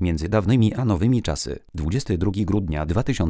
Między dawnymi a nowymi czasy. 22 grudnia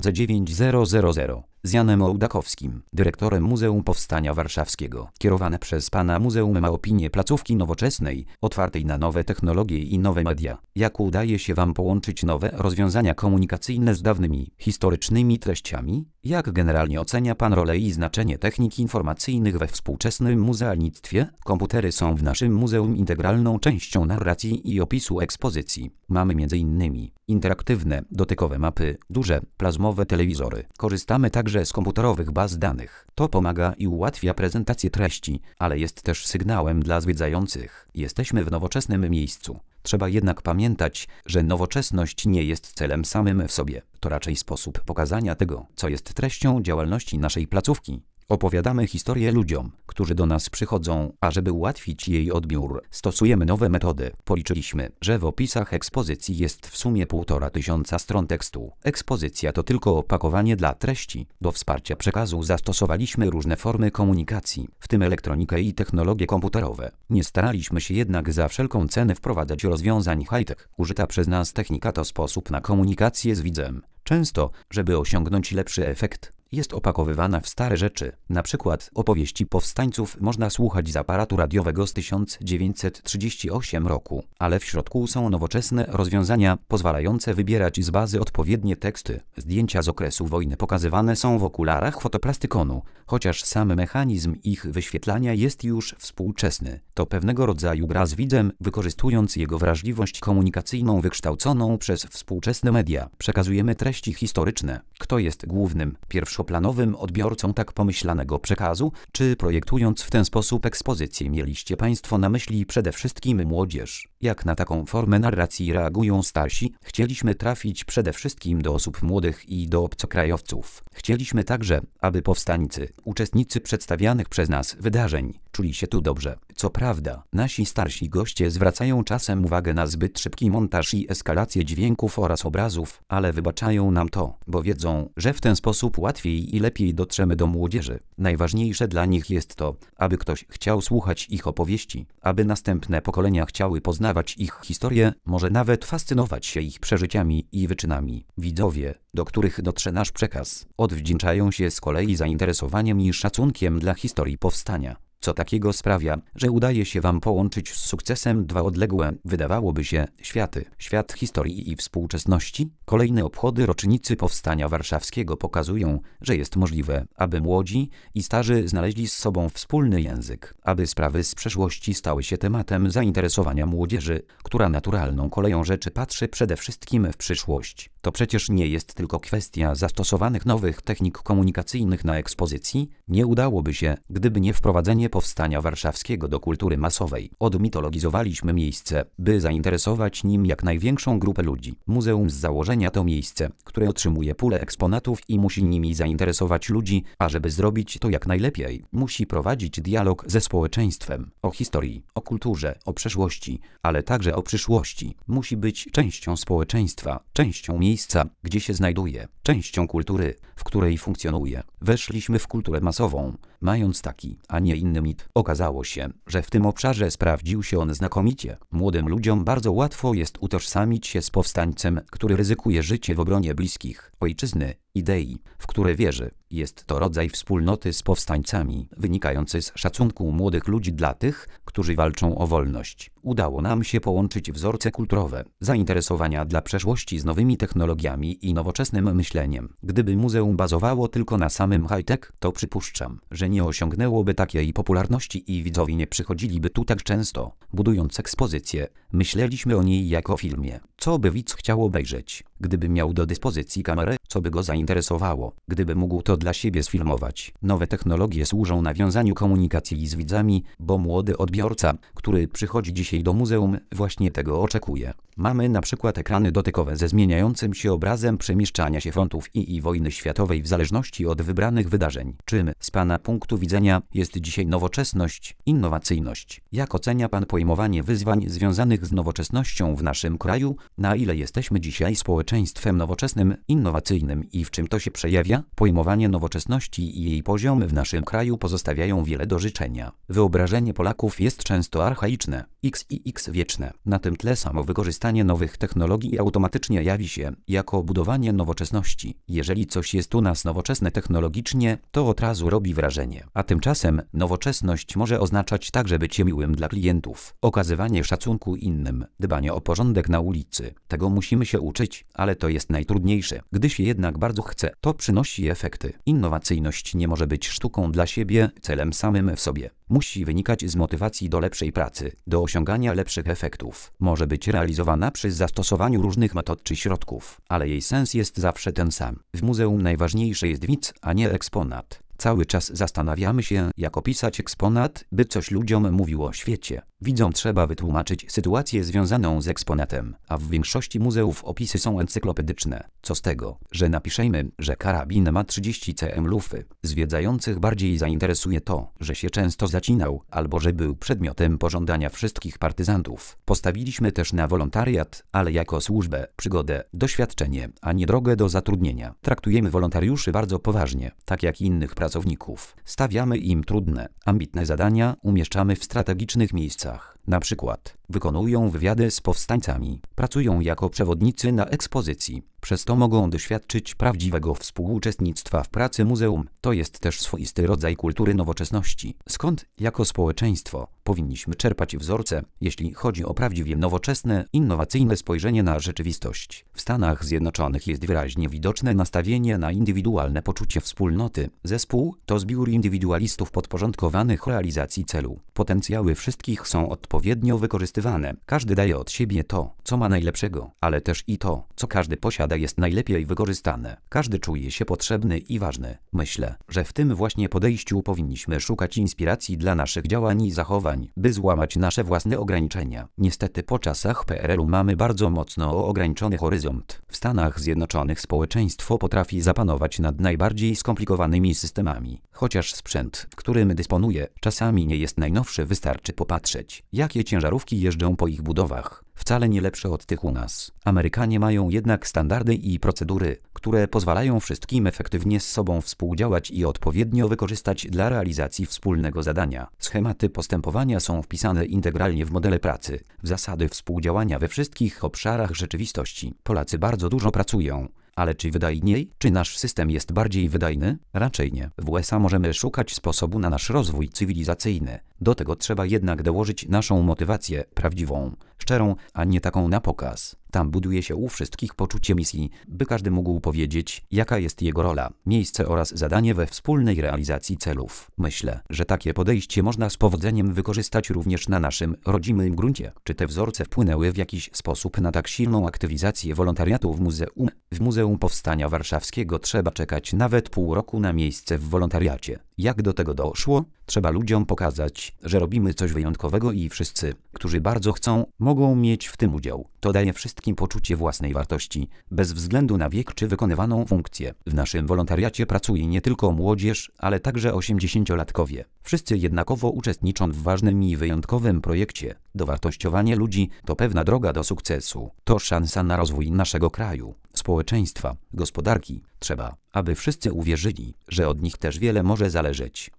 2009 z Janem Ołdakowskim, dyrektorem Muzeum Powstania Warszawskiego. Kierowane przez pana muzeum ma opinię placówki nowoczesnej, otwartej na nowe technologie i nowe media. Jak udaje się wam połączyć nowe rozwiązania komunikacyjne z dawnymi, historycznymi treściami? Jak generalnie ocenia pan rolę i znaczenie technik informacyjnych we współczesnym muzealnictwie? Komputery są w naszym muzeum integralną częścią narracji i opisu ekspozycji. Mamy m.in. interaktywne, dotykowe mapy, duże, plazmowe telewizory. Korzystamy także z komputerowych baz danych. To pomaga i ułatwia prezentację treści, ale jest też sygnałem dla zwiedzających. Jesteśmy w nowoczesnym miejscu. Trzeba jednak pamiętać, że nowoczesność nie jest celem samym w sobie. To raczej sposób pokazania tego, co jest treścią działalności naszej placówki. Opowiadamy historię ludziom, którzy do nas przychodzą, a żeby ułatwić jej odbiór, stosujemy nowe metody. Policzyliśmy, że w opisach ekspozycji jest w sumie 1500 stron tekstu. Ekspozycja to tylko opakowanie dla treści. Do wsparcia przekazu zastosowaliśmy różne formy komunikacji, w tym elektronikę i technologie komputerowe. Nie staraliśmy się jednak za wszelką cenę wprowadzać rozwiązań high-tech. Użyta przez nas technika to sposób na komunikację z widzem. Często, żeby osiągnąć lepszy efekt, jest opakowywana w stare rzeczy. Na przykład opowieści powstańców można słuchać z aparatu radiowego z 1938 roku, ale w środku są nowoczesne rozwiązania pozwalające wybierać z bazy odpowiednie teksty. Zdjęcia z okresu wojny pokazywane są w okularach fotoplastykonu, chociaż sam mechanizm ich wyświetlania jest już współczesny. To pewnego rodzaju gra z widzem, wykorzystując jego wrażliwość komunikacyjną wykształconą przez współczesne media. Przekazujemy treści historyczne. Kto jest głównym, pierwszoplanowym odbiorcą tak pomyślanego przekazu? Czy projektując w ten sposób ekspozycję mieliście Państwo na myśli przede wszystkim młodzież? Jak na taką formę narracji reagują starsi? Chcieliśmy trafić przede wszystkim do osób młodych i do obcokrajowców. Chcieliśmy także, aby powstańcy, uczestnicy przedstawianych przez nas wydarzeń, czuli się tu dobrze. Co prawda, nasi starsi goście zwracają czasem uwagę na zbyt szybki montaż i eskalację dźwięków oraz obrazów, ale wybaczają nam to, bo wiedzą, że w ten sposób łatwiej i lepiej dotrzemy do młodzieży. Najważniejsze dla nich jest to, aby ktoś chciał słuchać ich opowieści, aby następne pokolenia chciały poznawać ich historię, może nawet fascynować się ich przeżyciami i wyczynami. Widzowie, do których dotrze nasz przekaz, odwdzięczają się z kolei zainteresowaniem i szacunkiem dla historii powstania. Co takiego sprawia, że udaje się wam połączyć z sukcesem dwa odległe, wydawałoby się, światy. Świat historii i współczesności. Kolejne obchody rocznicy Powstania Warszawskiego pokazują, że jest możliwe, aby młodzi i starzy znaleźli z sobą wspólny język, aby sprawy z przeszłości stały się tematem zainteresowania młodzieży, która naturalną koleją rzeczy patrzy przede wszystkim w przyszłość. To przecież nie jest tylko kwestia zastosowanych nowych technik komunikacyjnych na ekspozycji. Nie udałoby się, gdyby nie wprowadzenie Powstania Warszawskiego do kultury masowej. Odmitologizowaliśmy miejsce, by zainteresować nim jak największą grupę ludzi. Muzeum z założenia to miejsce, które otrzymuje pulę eksponatów i musi nimi zainteresować ludzi, a żeby zrobić to jak najlepiej, musi prowadzić dialog ze społeczeństwem. O historii, o kulturze, o przeszłości, ale także o przyszłości. Musi być częścią społeczeństwa, częścią miejsca, gdzie się znajduje, częścią kultury, w której funkcjonuje. Weszliśmy w kulturę masową, mając taki, a nie inny mit. Okazało się, że w tym obszarze sprawdził się on znakomicie. Młodym ludziom bardzo łatwo jest utożsamić się z powstańcem, który ryzykuje życie w obronie bliskich, ojczyzny, idei, w które wierzy. Jest to rodzaj wspólnoty z powstańcami, wynikający z szacunku młodych ludzi dla tych, którzy walczą o wolność. Udało nam się połączyć wzorce kulturowe, zainteresowania dla przeszłości z nowymi technologiami i nowoczesnym myśleniem. Gdyby muzeum bazowało tylko na samym high-tech, to przypuszczam, że nie osiągnęłoby takiej popularności i widzowie nie przychodziliby tu tak często. Budując ekspozycję, myśleliśmy o niej jako o filmie. Co by widz chciał obejrzeć? Gdyby miał do dyspozycji kamerę, co by go zainteresowało? Gdyby mógł to dla siebie sfilmować. Nowe technologie służą nawiązaniu komunikacji z widzami, bo młody odbiorca, który przychodzi dzisiaj do muzeum, właśnie tego oczekuje. Mamy na przykład ekrany dotykowe ze zmieniającym się obrazem przemieszczania się frontów i wojny światowej w zależności od wybranych wydarzeń. Czym z Pana punktu widzenia jest dzisiaj nowoczesność, innowacyjność? Jak ocenia Pan pojmowanie wyzwań związanych z nowoczesnością w naszym kraju? Na ile jesteśmy dzisiaj społeczeństwem społeczeństwem nowoczesnym, innowacyjnym i w czym to się przejawia? Pojmowanie nowoczesności i jej poziom w naszym kraju pozostawiają wiele do życzenia. Wyobrażenie Polaków jest często archaiczne, x wieczne. Na tym tle samo wykorzystanie nowych technologii automatycznie jawi się jako budowanie nowoczesności. Jeżeli coś jest u nas nowoczesne technologicznie, to od razu robi wrażenie. A tymczasem nowoczesność może oznaczać także bycie miłym dla klientów, okazywanie szacunku innym, dbanie o porządek na ulicy. Tego musimy się uczyć, ale to jest najtrudniejsze. Gdy się jednak bardzo chce, to przynosi efekty. Innowacyjność nie może być sztuką dla siebie, celem samym w sobie. Musi wynikać z motywacji do lepszej pracy, do osiągania lepszych efektów. Może być realizowana przy zastosowaniu różnych metod czy środków, ale jej sens jest zawsze ten sam. W muzeum najważniejszy jest widz, a nie eksponat. Cały czas zastanawiamy się, jak opisać eksponat, by coś ludziom mówił o świecie. Widzom trzeba wytłumaczyć sytuację związaną z eksponatem, a w większości muzeów opisy są encyklopedyczne. Co z tego, że napiszemy, że karabin ma 30 cm lufy. Zwiedzających bardziej zainteresuje to, że się często zacinał, albo że był przedmiotem pożądania wszystkich partyzantów. Postawiliśmy też na wolontariat, ale jako służbę, przygodę, doświadczenie, a nie drogę do zatrudnienia. Traktujemy wolontariuszy bardzo poważnie, tak jak innych pracowników. Stawiamy im trudne, ambitne zadania, umieszczamy w strategicznych miejscach. Na przykład wykonują wywiady z powstańcami, pracują jako przewodnicy na ekspozycji. Przez to mogą doświadczyć prawdziwego współuczestnictwa w pracy muzeum. To jest też swoisty rodzaj kultury nowoczesności. Skąd, jako społeczeństwo, powinniśmy czerpać wzorce, jeśli chodzi o prawdziwie nowoczesne, innowacyjne spojrzenie na rzeczywistość. W Stanach Zjednoczonych jest wyraźnie widoczne nastawienie na indywidualne poczucie wspólnoty. Zespół to zbiór indywidualistów podporządkowanych realizacji celu. Potencjały wszystkich są odpowiednio wykorzystywane. Każdy daje od siebie to, co ma najlepszego, ale też i to, co każdy posiada, jest najlepiej wykorzystane. Każdy czuje się potrzebny i ważny. Myślę, że w tym właśnie podejściu powinniśmy szukać inspiracji dla naszych działań i zachowań, by złamać nasze własne ograniczenia. Niestety po czasach PRL-u mamy bardzo mocno ograniczony horyzont. W Stanach Zjednoczonych społeczeństwo potrafi zapanować nad najbardziej skomplikowanymi systemami. Chociaż sprzęt, którym dysponuje, czasami nie jest najnowszy, wystarczy popatrzeć, jakie ciężarówki jeżdżą po ich budowach. Wcale nie lepsze od tych u nas. Amerykanie mają jednak standardy i procedury, które pozwalają wszystkim efektywnie z sobą współdziałać i odpowiednio wykorzystać dla realizacji wspólnego zadania. Schematy postępowania są wpisane integralnie w modele pracy, w zasady współdziałania we wszystkich obszarach rzeczywistości. Polacy bardzo dużo pracują. Ale czy wydajniej? Czy nasz system jest bardziej wydajny? Raczej nie. W USA możemy szukać sposobu na nasz rozwój cywilizacyjny. Do tego trzeba jednak dołożyć naszą motywację prawdziwą, szczerą, a nie taką na pokaz. Tam buduje się u wszystkich poczucie misji, by każdy mógł powiedzieć, jaka jest jego rola, miejsce oraz zadanie we wspólnej realizacji celów. Myślę, że takie podejście można z powodzeniem wykorzystać również na naszym rodzimym gruncie. Czy te wzorce wpłynęły w jakiś sposób na tak silną aktywizację wolontariatu w muzeum? W Muzeum Powstania Warszawskiego trzeba czekać nawet pół roku na miejsce w wolontariacie. Jak do tego doszło? Trzeba ludziom pokazać, że robimy coś wyjątkowego i wszyscy, którzy bardzo chcą, mogą mieć w tym udział. To daje wszystkim poczucie własnej wartości, bez względu na wiek czy wykonywaną funkcję. W naszym wolontariacie pracuje nie tylko młodzież, ale także 80-latkowie. Wszyscy jednakowo uczestniczą w ważnym i wyjątkowym projekcie. Dowartościowanie ludzi to pewna droga do sukcesu. To szansa na rozwój naszego kraju, społeczeństwa, gospodarki. Trzeba, aby wszyscy uwierzyli, że od nich też wiele może zależeć.